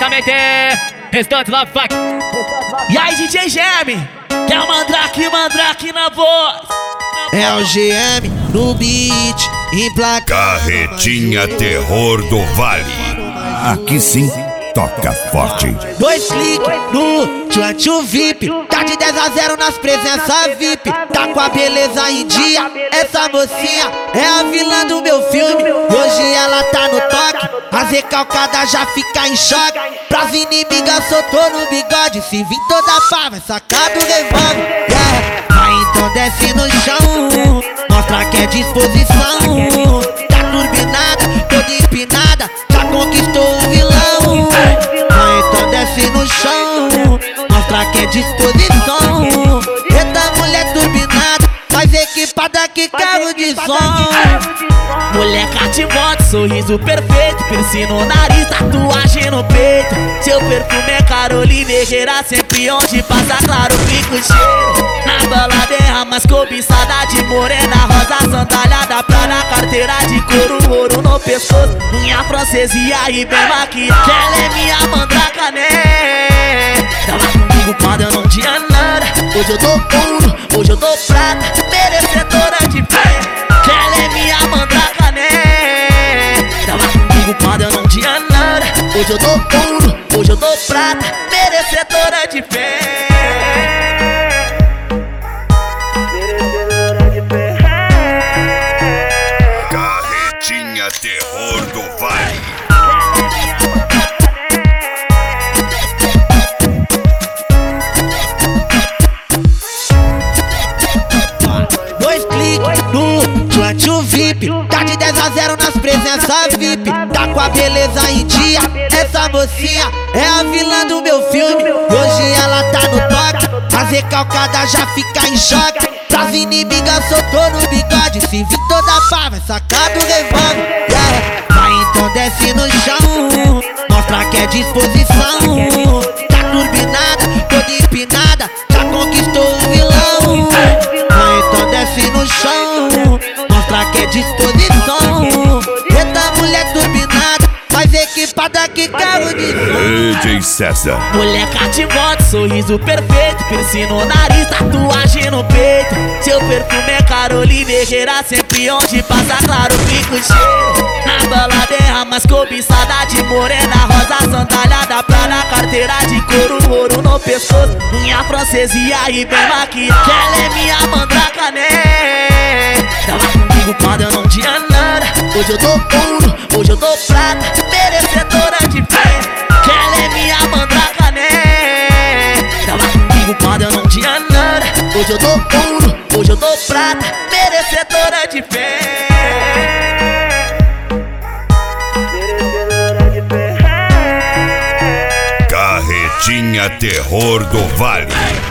também tem Restante Love Fuck. E aí, DJ GM, que é o Mandrake na voz. É o GM no beat, implacável. Carretinha Terror do Vale. Aqui sim, toca forte. 2 cliques no Tchutchu VIP. Tá de 10 a 0 nas presenças VIP. Tá com a beleza em dia. Essa mocinha é a vilã do meu filme. Hoje ela tá no toque. As recalcadas já fica em choque. Pras inimigas soltou no bigode. Se vir toda pá, vai sacar do revólver. Yeah. Vai então desce no chão. Mostra que é disposição. Tá turbinada, toda empinada. Já conquistou o vilão. Vai então desce no chão. Mostra que é disposição. Eita mulher turbinada, mais equipada que carro de som. Mulher cativante, sorriso perfeito, piercing no nariz, tatuagem no peito. Seu perfume é Carolina Herrera, sempre onde passa claro fica o cheiro. Na balada é a mais cobiçada de morena, rosa sandália pra na carteira de couro, ouro no pescoço, unha francesa e bem maquiada. Ela é minha mandraca, né? Tava comigo quando eu não tinha nada. Hoje eu dou ouro, hoje eu dou prata, merecedora de fé. Ela é minha mandraca, né? Tava comigo quando eu não tinha nada. Hoje eu dou ouro, hoje eu dou prata, merecedora de fé. Carretinha Terror do Vale. No Tchutchu VIP, tá de 10 a 0 nas presenças VIP. Tá com a beleza em dia. Essa mocinha é a vilã do meu filme. Hoje ela tá no toque. As recalcadas já fica em choque. Pras inimigas soltou no bigode. Se vir toda pá, vai sacar do revólver. Yeah. Vai então desce no chão. Mostra que é disposição. Tá turbinada, toda empinada. Já conquistou o vilão. Vai então desce no chão. Mostra que é disposição. Eita mulher turbinada, mais equipada que carro de som. DJ César. Mulher cativante, sorriso perfeito, piercing no nariz, tatuagem no peito. Seu perfume é Carolina Herrera, sempre onde passa claro fica o cheiro. Na balada é a mais cobiçada de morena, rosa sandália pra na carteira de couro, ouro no pescoço, unha francesa e bem maquiada. Ela é minha mandraca, né? Tava comigo quando eu não tinha nada. Hoje eu dou ouro, hoje eu dou prata, merecedora de fé. Ela é minha mandraca, né? Tava comigo quando eu não tinha nada. Hoje eu dou ouro, hoje eu dou prata, merecedora de fé. Carretinha Terror do Vale.